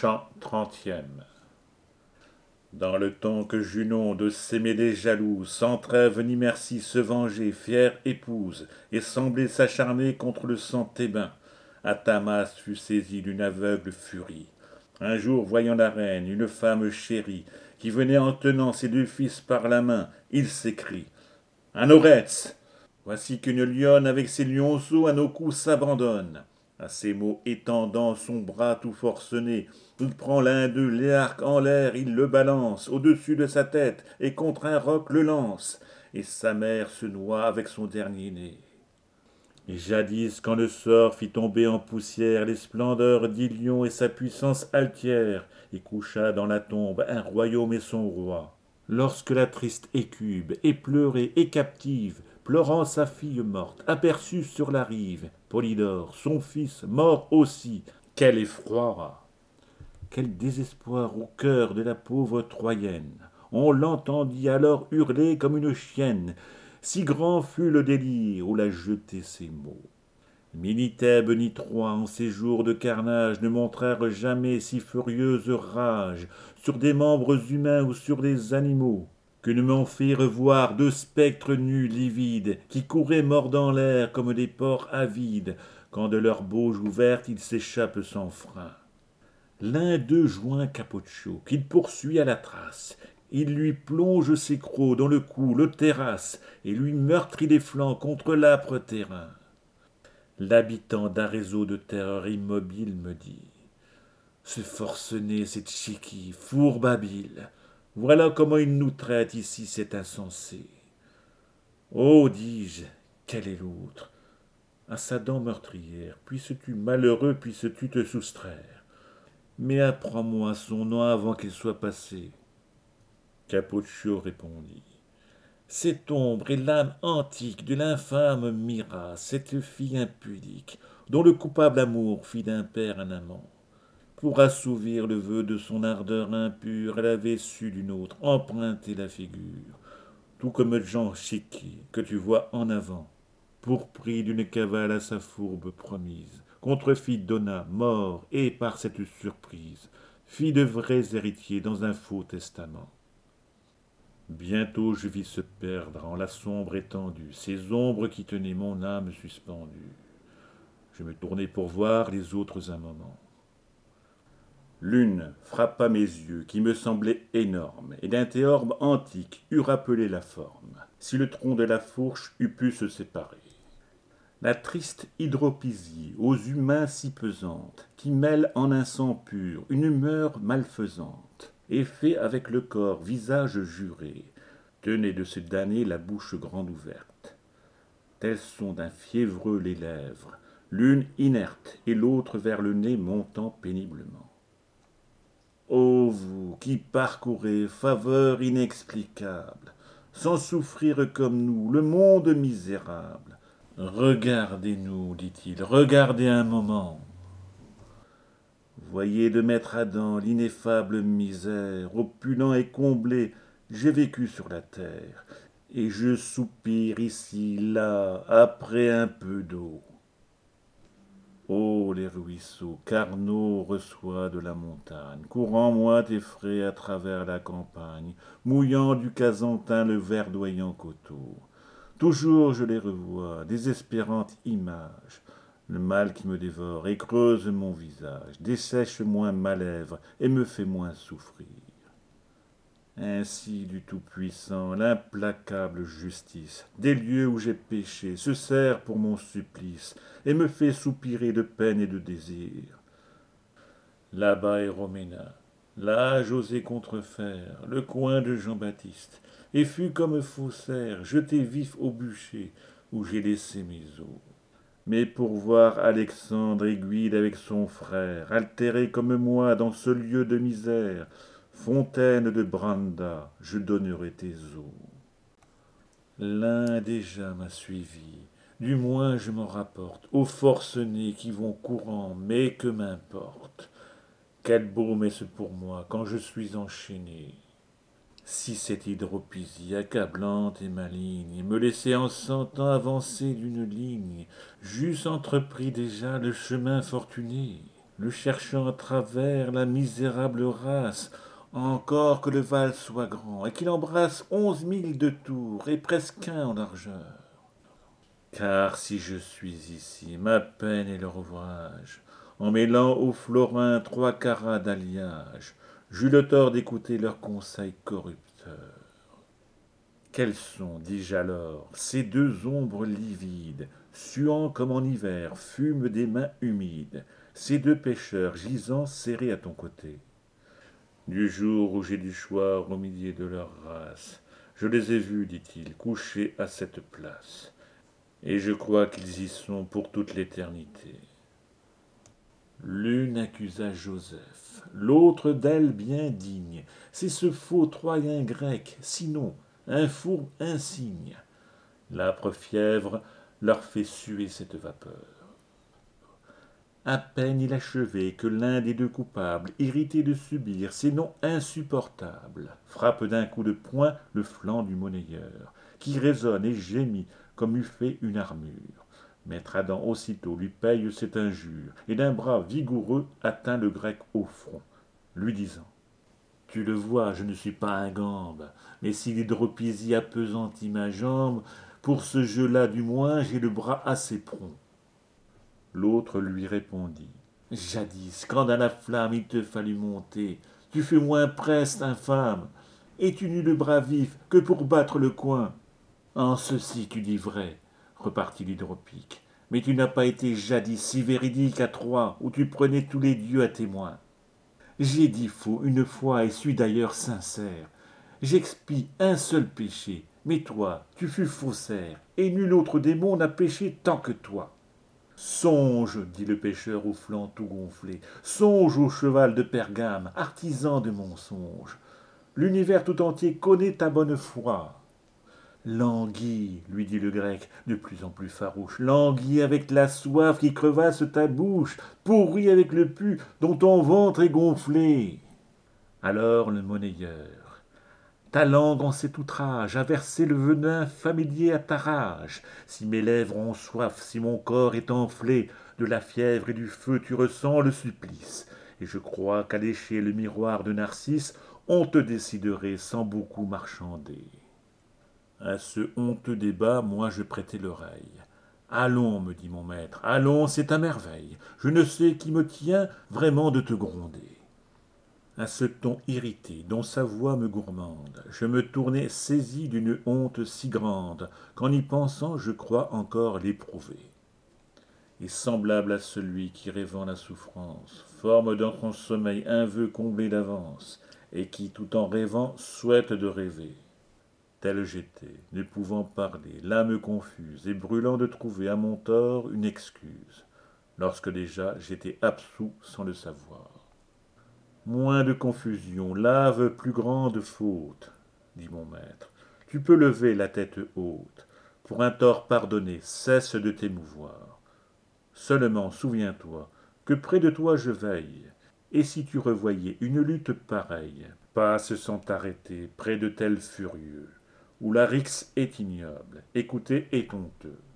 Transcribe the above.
Chant 30e. Dans le temps que Junon de Sémédée jalouse, sans trêve ni merci se venger, fière épouse, et semblait s'acharner contre le sang thébain, Athamas fut saisi d'une aveugle furie. Un jour, voyant la reine, une femme chérie, qui venait en tenant ses deux fils par la main, il s'écrie: Anoretz! Voici qu'une lionne avec ses lionceaux à nos coups s'abandonne. À ces mots, étendant son bras tout forcené, il prend l'un d'eux, l'arc en l'air, il le balance au-dessus de sa tête et contre un roc le lance. Et sa mère se noie avec son dernier-né. Et jadis, quand le sort fit tomber en poussière les splendeurs d'Ilion et sa puissance altière, et coucha dans la tombe un royaume et son roi, lorsque la triste Hécube, épleurée et captive, pleurant sa fille morte, aperçut sur la rive Polydore, son fils, mort aussi, quel effroi! Quel désespoir au cœur de la pauvre Troyenne! On l'entendit alors hurler comme une chienne, si grand fut le délire où l'a jeté ces mots. Ni Thèbes ni Troie en ces jours de carnage ne montrèrent jamais si furieuse rage sur des membres humains ou sur des animaux, que ne m'en firent voir deux spectres nus livides qui couraient mordant l'air comme des porcs avides quand de leur bouche ouverte ils s'échappent sans frein. L'un d'eux joint Capoccio, qu'il poursuit à la trace. Il lui plonge ses crocs dans le cou, le terrasse, et lui meurtrit les flancs contre l'âpre terrain. L'habitant d'un réseau de terreur immobile me dit: Ce forcené, c'est Tchiki, fourbe habile. Voilà comment il nous traite ici, cet insensé. Oh, dis-je, quel est l'autre? À sa dent meurtrière, puisses-tu, malheureux, puisses-tu te soustraire? Mais apprends-moi son nom avant qu'il soit passé. Capoccio répondit: Cette ombre est l'âme antique de l'infâme Mira, cette fille impudique, dont le coupable amour fit d'un père un amant. Pour assouvir le vœu de son ardeur impure, elle avait su d'une autre emprunter la figure, tout comme Jean Chiqui, que tu vois en avant, pourpris d'une cavale à sa fourbe promise, contrefit Donna, mort, et par cette surprise, fit de vrais héritiers dans un faux testament. Bientôt je vis se perdre en la sombre étendue ces ombres qui tenaient mon âme suspendue. Je me tournai pour voir les autres un moment. L'une frappa mes yeux, qui me semblaient énormes, et d'un théorbe antique eût rappelé la forme, si le tronc de la fourche eût pu se séparer. La triste hydropisie, aux humains si pesante, qui mêle en un sang pur une humeur malfaisante, et fait avec le corps visage juré, tenait de se damner la bouche grande ouverte. Telles sont d'un fiévreux les lèvres, l'une inerte et l'autre vers le nez montant péniblement. Ô vous qui parcourez, faveur inexplicable, sans souffrir comme nous, le monde misérable, regardez-nous, dit-il, regardez un moment. Voyez de maître Adam l'ineffable misère, opulent et comblé, j'ai vécu sur la terre, et je soupire ici, là, après un peu d'eau. Oh, les ruisseaux, qu'Arnaud reçoit de la montagne, courant moite et frais à travers la campagne, mouillant du Casantin le verdoyant coteau. Toujours je les revois, désespérante image, le mal qui me dévore et creuse mon visage, dessèche moins ma lèvre et me fait moins souffrir. Ainsi du Tout-Puissant, l'implacable justice, des lieux où j'ai péché, se sert pour mon supplice, et me fait soupirer de peine et de désir. Là-bas est Roména, là j'osais contrefaire le coin de Jean-Baptiste, et fut comme faussaire, jeté vif au bûcher, où j'ai laissé mes os. Mais pour voir Alexandre aiguille avec son frère, altéré comme moi dans ce lieu de misère, fontaine de Branda, je donnerai tes eaux. L'un déjà m'a suivi, du moins je m'en rapporte aux forcenés qui vont courant, mais que m'importe. Quel baume est-ce pour moi quand je suis enchaîné? Si cette hydropisie accablante et maligne me laissait en 100 ans avancer d'une ligne, j'eusse entrepris déjà le chemin fortuné. le cherchant à travers la misérable race, encore que le val soit grand, et qu'il embrasse 11 milles de tour, et presque un en largeur. Car si je suis ici, ma peine est leur ouvrage, en mêlant aux florins 3 carats d'alliage, j'eus le tort d'écouter leurs conseils corrupteurs. Quels sont, dis-je alors, ces deux ombres livides, suant comme en hiver, fument des mains humides, ces deux pêcheurs gisant serrés à ton côté? Du jour où j'ai dû choir au milieu de leur race, je les ai vus, dit-il, couchés à cette place, et je crois qu'ils y sont pour toute l'éternité. L'une accusa Joseph, l'autre d'elle bien digne. C'est ce faux Troyen grec, sinon un fourbe insigne. L'âpre fièvre leur fait suer cette vapeur. À peine il achevait que l'un des deux coupables, irrité de subir ces noms insupportables, frappe d'un coup de poing le flanc du monnayeur, qui résonne et gémit comme eût fait une armure. Maître Adam aussitôt lui paye cette injure, et d'un bras vigoureux atteint le grec au front, lui disant: Tu le vois, je ne suis pas un gambe, mais si l'hydropésie appesantit ma jambe, pour ce jeu-là du moins j'ai le bras assez prompt. L'autre lui répondit: Jadis, quand dans la flamme il te fallut monter, tu fus moins preste, infâme, et tu n'eus le bras vif que pour battre le coin. En ceci tu dis vrai, repartit l'hydropique, mais tu n'as pas été jadis si véridique à Troie, où tu prenais tous les dieux à témoin. J'ai dit faux une fois et suis d'ailleurs sincère. J'expie un seul péché, mais toi, tu fus faussaire, et nul autre démon n'a péché tant que toi. Songe, dit le pêcheur au flanc tout gonflé, songe au cheval de Pergame, artisan de mensonges. L'univers tout entier connaît ta bonne foi. Languis, lui dit le grec, de plus en plus farouche, languis avec la soif qui crevasse ta bouche, pourri avec le pu dont ton ventre est gonflé. Alors le monnayeur: Ta langue en cet outrage a versé le venin familier à ta rage. Si mes lèvres ont soif, si mon corps est enflé, de la fièvre et du feu tu ressens le supplice. Et je crois qu'à lécher le miroir de Narcisse, on te déciderait sans beaucoup marchander. À ce honteux débat, moi je prêtai l'oreille. Allons, me dit mon maître, allons, c'est à merveille. Je ne sais qui me tient vraiment de te gronder. À ce ton irrité, dont sa voix me gourmande, je me tournai saisi d'une honte si grande, qu'en y pensant je crois encore l'éprouver. Et semblable à celui qui, rêvant la souffrance, forme dans son sommeil un vœu comblé d'avance, et qui, tout en rêvant, souhaite de rêver. Tel j'étais, ne pouvant parler, l'âme confuse, et brûlant de trouver à mon tort une excuse, lorsque déjà j'étais absous sans le savoir. Moins de confusion, lave plus grande faute, dit mon maître. Tu peux lever la tête haute. Pour un tort pardonné, cesse de t'émouvoir. Seulement souviens-toi que près de toi je veille, et si tu revoyais une lutte pareille, passe sans t'arrêter près de tels furieux, où la rixe est ignoble, écouter est honteux.